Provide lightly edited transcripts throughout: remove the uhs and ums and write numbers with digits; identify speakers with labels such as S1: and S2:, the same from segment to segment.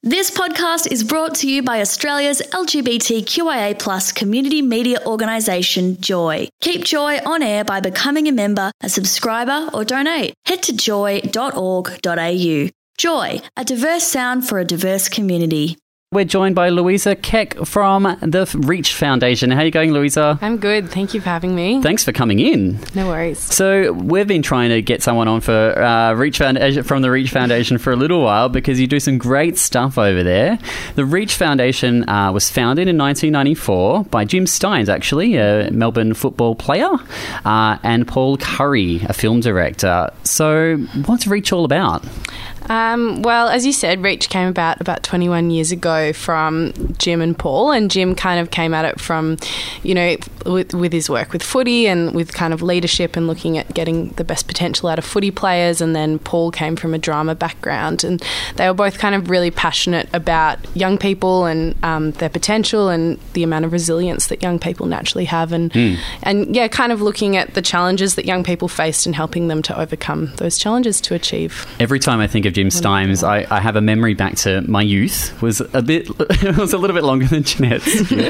S1: This podcast is brought to you by Australia's LGBTQIA+ community media organisation, Joy. Keep Joy on air by becoming a member, a subscriber or donate. Head to joy.org.au. Joy, a diverse sound for a diverse community.
S2: We're joined by Louisa Keck from the Reach Foundation. How are you going, Louisa?
S3: I'm good. Thank you for having me.
S2: Thanks for coming in.
S3: No worries.
S2: So we've been trying to get someone on for Reach Foundation, from the Reach Foundation for a little while because you do some great stuff over there. The Reach Foundation was founded in 1994 by Jim Stynes, actually, a Melbourne football player, and Paul Curry, a film director. So what's Reach all about?
S3: Well, as you said, Reach came about 21 years ago from Jim and Paul, and Jim kind of came at it from, with his work with footy and with kind of leadership and looking at getting the best potential out of footy players, and then Paul came from a drama background, and they were both kind of really passionate about young people and their potential and the amount of resilience that young people naturally have, and kind of looking at the challenges that young people faced and helping them to overcome those challenges to achieve.
S2: Every time I think of Jim Stynes, I have a memory back to my youth. It was a little bit longer than Jeanette's.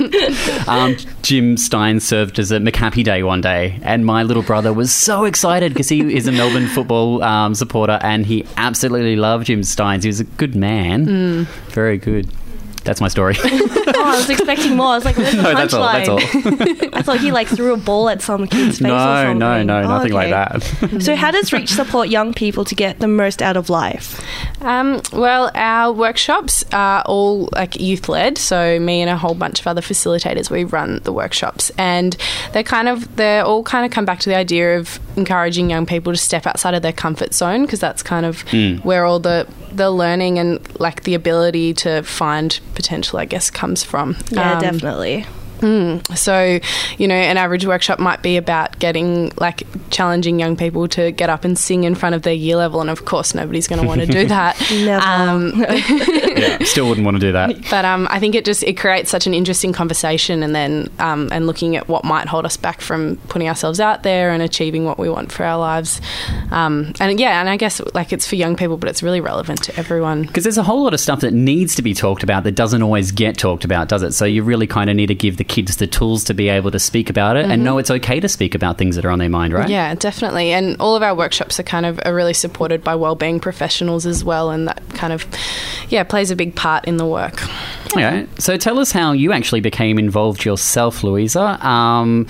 S2: Jim Stynes served as a McHappy Day one day, and my little brother was so excited because he is a Melbourne football supporter, and he absolutely loved Jim Stynes. He was a good man. Very good. That's my story.
S4: I was expecting more. I was like, where's the punchline?
S2: That's all.
S4: I thought he threw a ball at some kid's face or something.
S2: No, nothing like that.
S4: So how does Reach support young people to get the most out of life?
S3: Well, our workshops are all youth-led, so me and a whole bunch of other facilitators, we run the workshops, and they're all kind of come back to the idea of encouraging young people to step outside of their comfort zone, because that's kind of where all the learning and the ability to find potential, I guess, comes from.
S4: Yeah, definitely.
S3: So, an average workshop might be about getting, challenging young people to get up and sing in front of their year level, and of course nobody's going to want to do that.
S2: Never. Still wouldn't want to do that.
S3: But I think it creates such an interesting conversation, and then and looking at what might hold us back from putting ourselves out there and achieving what we want for our lives. And I guess it's for young people, but it's really relevant to everyone.
S2: Because there's a whole lot of stuff that needs to be talked about that doesn't always get talked about, does it? So you really kind of need to give the kids the tools to be able to speak about it and know it's okay to speak about things that are on their mind, right?
S3: Yeah, definitely. And all of our workshops are really supported by wellbeing professionals as well, and that kind of plays a big part in the work.
S2: Okay, so tell us how you actually became involved yourself, Louisa. And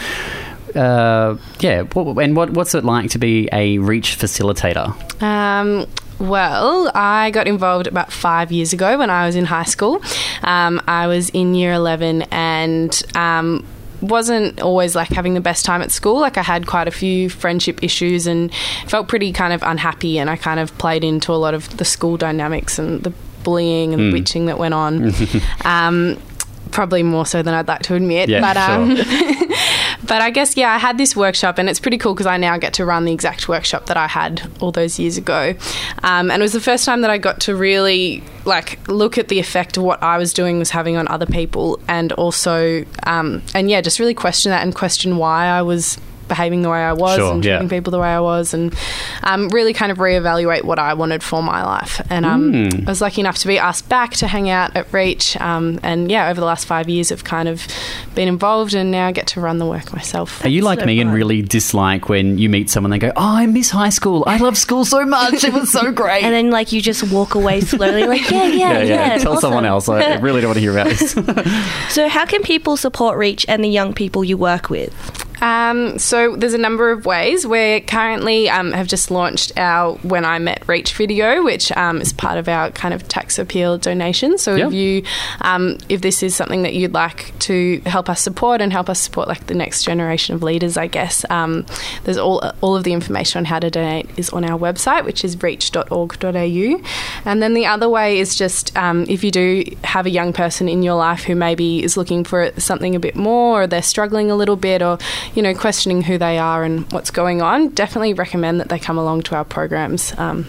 S2: what's it like to be a Reach facilitator?
S3: Well, I got involved about 5 years ago when I was in high school. I was in year 11 and wasn't always having the best time at school. I had quite a few friendship issues and felt pretty kind of unhappy, and I kind of played into a lot of the school dynamics and the bullying and the bitching that went on. Probably more so than I'd like to admit.
S2: Yeah, sure.
S3: But I guess, I had this workshop, and it's pretty cool because I now get to run the exact workshop that I had all those years ago. And it was the first time that I got to really look at the effect of what I was doing was having on other people, and also, just really question that and question why I was behaving the way I was and treating people the way I was, and really kind of reevaluate what I wanted for my life. And I was lucky enough to be asked back to hang out at Reach, and over the last 5 years I've kind of been involved, and now I get to run the work myself.
S2: Are you like me and really dislike when you meet someone and they go, oh, I miss high school, I love school so much, it was so great,
S4: and then you just walk away slowly yeah,
S2: tell
S4: awesome.
S2: Someone else, I really don't want to hear about this.
S4: So how can people support Reach and the young people you work with?
S3: So there's a number of ways. We currently have just launched our When I Met Reach video, which is part of our kind of tax appeal donation. So if this is something that you'd like to help us support and help us support the next generation of leaders, I guess, there's all of the information on how to donate is on our website, which is reach.org.au. And then the other way is just if you do have a young person in your life who maybe is looking for something a bit more, or they're struggling a little bit, or questioning who they are and what's going on, definitely recommend that they come along to our programs.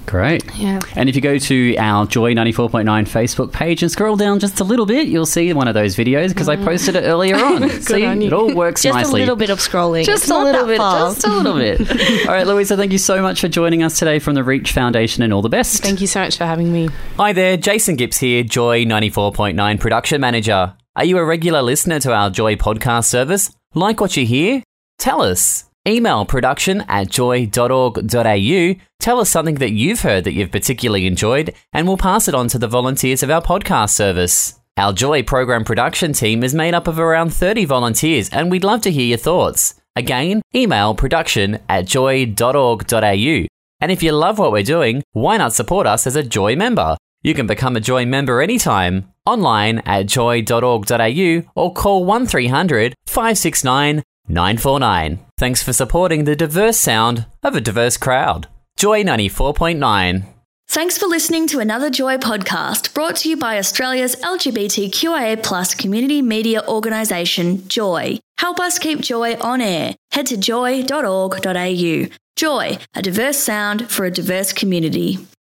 S2: Great.
S3: Yeah.
S2: And if you go to our Joy 94.9 Facebook page and scroll down just a little bit, you'll see one of those videos because I posted it earlier on. See,
S3: on you.
S2: it all works
S4: Just
S2: nicely.
S4: a little bit of scrolling.
S2: Just
S4: It's
S2: a
S4: not
S2: little
S4: that
S2: bit.
S4: far.
S2: Just a little bit. All right, Louisa, thank you so much for joining us today from the Reach Foundation, and all the best.
S3: Thank you so much for having me.
S5: Hi there, Jason Gibbs here, Joy 94.9 Production Manager. Are you a regular listener to our Joy podcast service? Like what you hear? Tell us. Email production@joy.org.au. Tell us something that you've heard that you've particularly enjoyed, and we'll pass it on to the volunteers of our podcast service. Our Joy program production team is made up of around 30 volunteers, and we'd love to hear your thoughts. Again, email production@joy.org.au. And if you love what we're doing, why not support us as a Joy member? You can become a Joy member anytime, online at joy.org.au or call 1300 569 949. Thanks for supporting the diverse sound of a diverse crowd. Joy 94.9.
S1: Thanks for listening to another Joy podcast brought to you by Australia's LGBTQIA+ community media organisation, Joy. Help us keep Joy on air. Head to joy.org.au. Joy, a diverse sound for a diverse community.